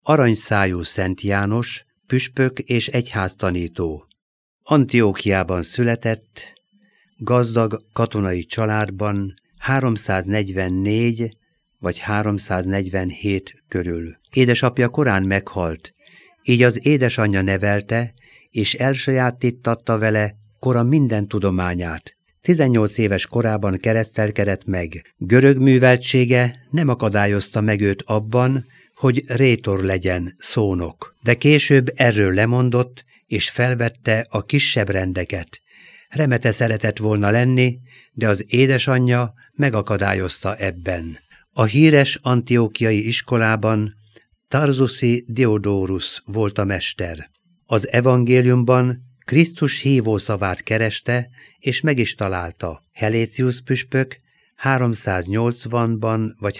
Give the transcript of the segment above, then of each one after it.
aranyszájú Szent János, püspök és egyháztanító. Antiókiában született, gazdag katonai családban 344 vagy 347 körül. Édesapja korán meghalt, így az édesanyja nevelte, és elsajátíttatta vele kora minden tudományát. 18 éves korában keresztelkedett meg. Görög műveltsége nem akadályozta meg őt abban, hogy rétor legyen, szónok. De később erről lemondott, és felvette a kisebb rendeket. Remete szeretett volna lenni, de az édesanyja megakadályozta ebben. A híres antiókiai iskolában Tarzuszi Diodorus volt a mester. Az evangéliumban Krisztus hívószavát kereste, és meg is találta. Hellécius püspök 380-ban vagy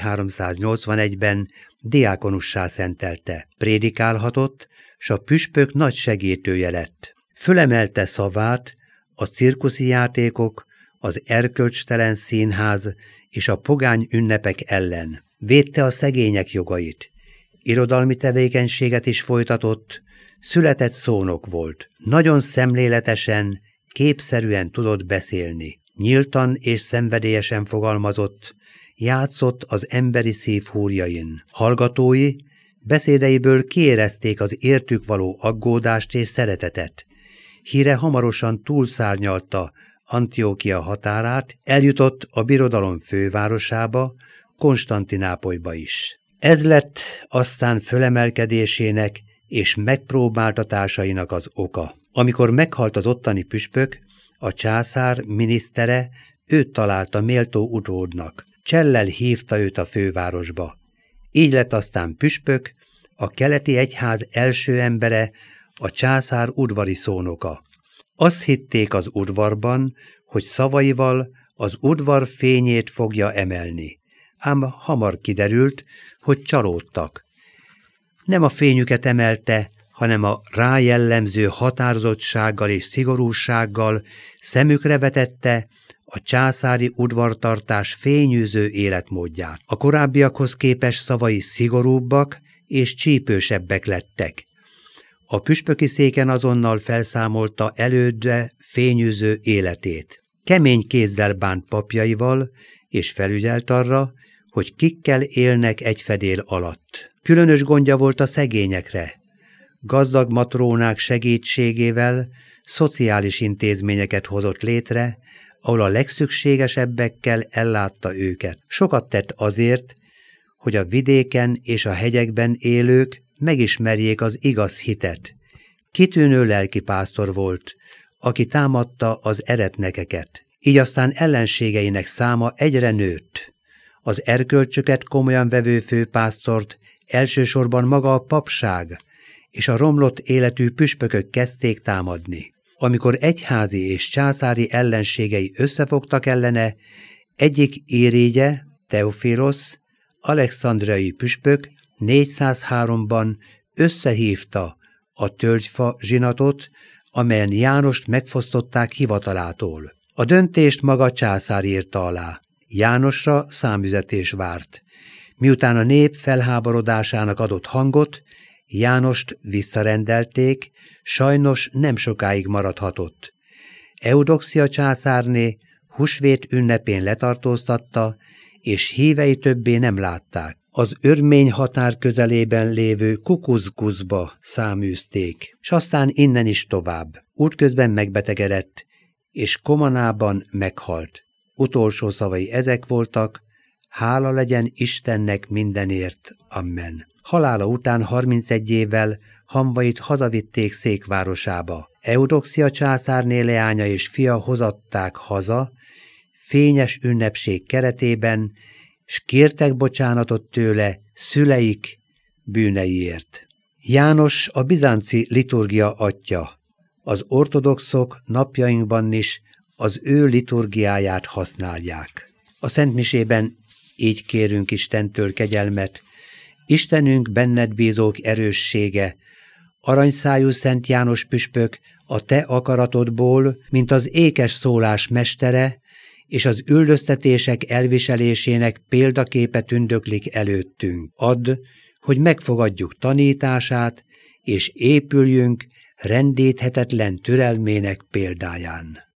381-ben diákonussá szentelte. Prédikálhatott, s a püspök nagy segítője lett. Fölemelte szavát a cirkuszi játékok, az erkölcstelen színház és a pogány ünnepek ellen. Védte a szegények jogait. Irodalmi tevékenységet is folytatott, született szónok volt. Nagyon szemléletesen, képszerűen tudott beszélni. Nyíltan és szenvedélyesen fogalmazott, játszott az emberi szív húrjain. Hallgatói beszédeiből kiérezték az értük való aggódást és szeretetet. Híre hamarosan túlszárnyalta Antiókia határát, eljutott a birodalom fővárosába, Konstantinápolyba is. Ez lett aztán fölemelkedésének és megpróbáltatásainak az oka. Amikor meghalt az ottani püspök, a császár minisztere őt találta méltó utódnak. Csellel hívta őt a fővárosba. Így lett aztán püspök, a keleti egyház első embere, a császár udvari szónoka. Azt hitték az udvarban, hogy szavaival az udvar fényét fogja emelni. Ám hamar kiderült, hogy csalódtak. Nem a fényüket emelte, hanem a rájellemző határozottsággal és szigorúsággal szemükre vetette a császári udvartartás fényűző életmódját. A korábbiakhoz képest szavai szigorúbbak és csípősebbek lettek. A püspöki széken azonnal felszámolta elődre fényűző életét. Kemény kézzel bánt papjaival, és felügyelt arra, hogy kikkel élnek egy fedél alatt. Különös gondja volt a szegényekre. Gazdag matrónák segítségével szociális intézményeket hozott létre, ahol a legszükségesebbekkel ellátta őket. Sokat tett azért, hogy a vidéken és a hegyekben élők megismerjék az igaz hitet. Kitűnő lelkipásztor volt, aki támadta az eretnekeket. Így aztán ellenségeinek száma egyre nőtt. Az erkölcsöket komolyan vevő főpásztort elsősorban maga a papság és a romlott életű püspökök kezdték támadni. Amikor egyházi és császári ellenségei összefogtak ellene, egyik érégye, Teofilosz, alexandriai püspök 403-ban összehívta a tölgyfa zsinatot, amelyen Jánost megfosztották hivatalától. A döntést maga császár írta alá. Jánosra számüzetés várt. Miután a nép felháborodásának adott hangot, Jánost visszarendelték, sajnos nem sokáig maradhatott. Eudoxia császárné húsvét ünnepén letartóztatta, és hívei többé nem látták. Az örmény határ közelében lévő Kukuzguszba száműzték, s aztán innen is tovább. Útközben megbetegedett, és Komanában meghalt. Utolsó szavai ezek voltak: hála legyen Istennek mindenért, amen. Halála után 31 évvel hamvait hazavitték székvárosába. Eudoxia császárné leánya és fia hozatták haza, fényes ünnepség keretében, s kértek bocsánatot tőle szüleik bűneiért. János a bizánci liturgia atya. Az ortodoxok napjainkban is az ő liturgiáját használják. A szentmisében így kérünk Istentől kegyelmet: Istenünk, benned bízók erőssége, aranyszájú Szent János püspök, a te akaratodból, mint az ékes szólás mestere, és az üldöztetések elviselésének példaképe tündöklik előttünk. Add, hogy megfogadjuk tanítását, és épüljünk rendíthetetlen türelmének példáján.